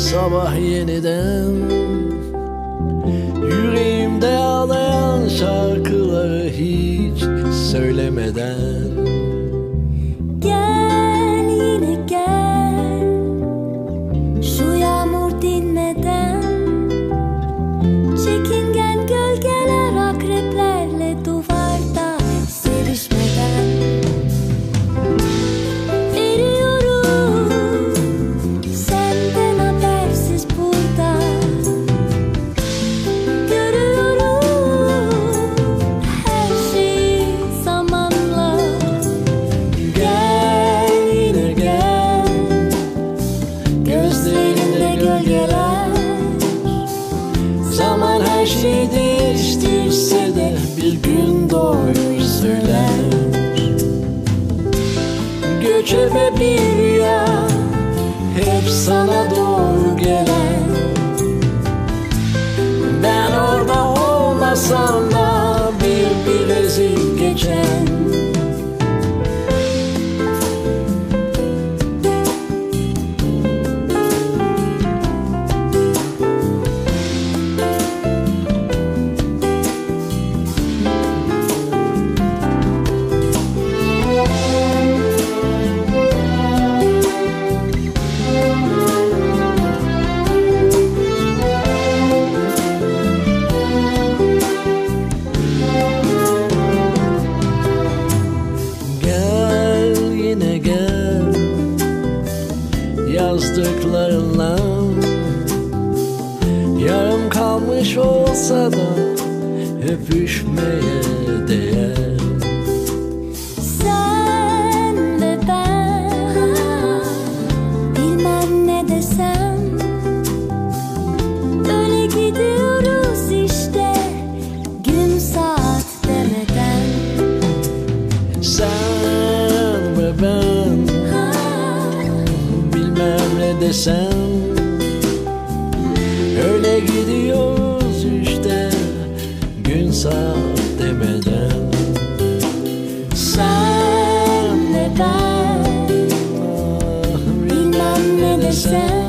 sabah yeniden yüreğimde ağlayan şarkıları hiç söylemeden. Gel yine gel, şu yağmur dinmeden. Çekingen gölgeler akreplerle duvarda sevişmeden. Eriyorum senden habersiz burada. Görüyorum her şeyi zamanla. Gel yine gel, gözlerinde gölgeler. Zaman her şeyi değiştirse de bir gün doğruyu söyler. Göçebe bir rüya hep sana doğru gelen. Ben orada olmasam da bir ezip geçen. Gel yine gel, yazdıklarınla yarım kalmış olsa da öpüşmeye değer. Sen ve ben, bilmem ne desem, öyle gidiyoruz işte gün saat demeden. Sen ve ben, bilmem ne desem, öyle gidiyoruz işte gün saat demeden. Sen ve ben, bilmem ne desem,